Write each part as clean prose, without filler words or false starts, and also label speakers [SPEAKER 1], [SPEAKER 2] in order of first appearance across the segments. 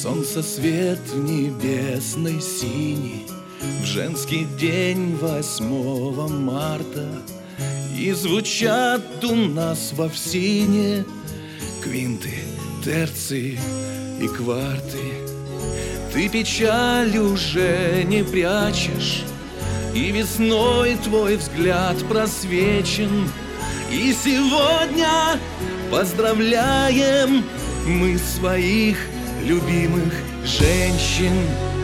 [SPEAKER 1] Солнцесвет в небесной синей, в женский день 8 марта, и звучат у нас в Овсине квинты, терции и кварты. Ты печаль уже не прячешь, и весной твой взгляд просвечен. И сегодня поздравляем мы своих любимых женщин.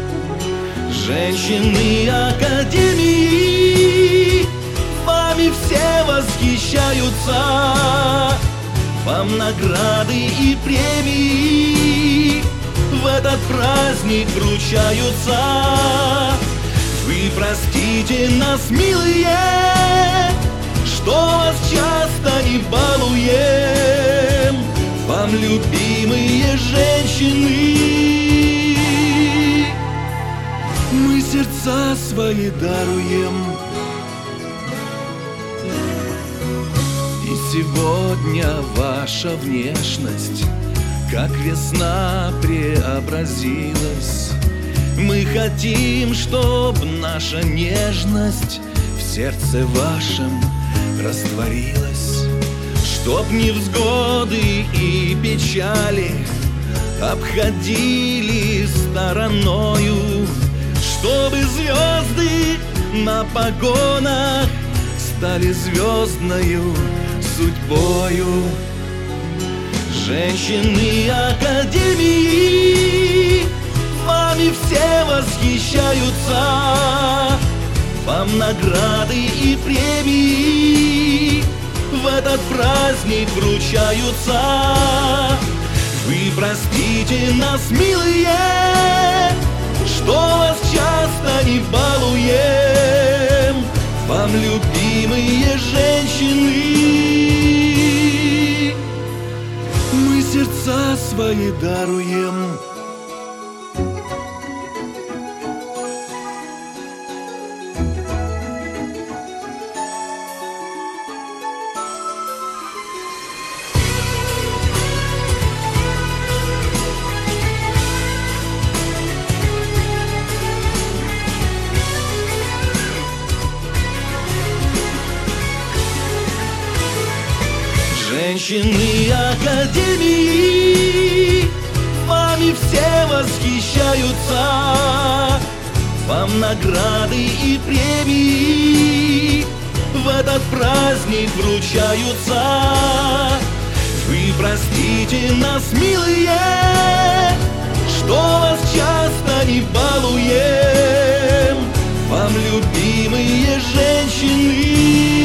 [SPEAKER 1] Женщины Академии, вами все восхищаются. Вам награды и премии в этот праздник вручаются. Вы простите нас, милые, что вас часто не балуем. Вам, любимые женщины, мы сердца свои даруем. И сегодня ваша внешность, как весна, преобразилась. Мы хотим, чтоб наша нежность в сердце вашем растворилась, чтоб невзгоды и печали обходили стороною, чтобы звезды на погонах стали звездною судьбою. Женщины Академии, вами все восхищаются. Вам награды и премии в этот праздник вручаются. Вы простите нас, милые, что вас часто не балуем. Вам, любимые женщины, мы сердца свои даруем. Женщины Академии, вами все восхищаются. Вам награды и премии в этот праздник вручаются. Вы простите нас, милые, что вас часто не балуем. Вам, любимые женщины,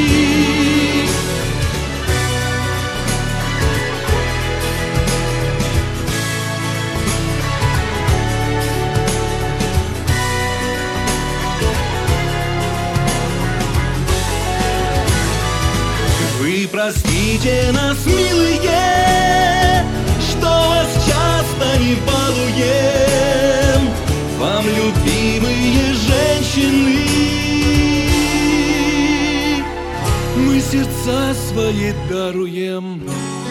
[SPEAKER 1] вы простите нас, милые, что вас часто не балуем. Вам, любимые женщины, мы сердца свои даруем.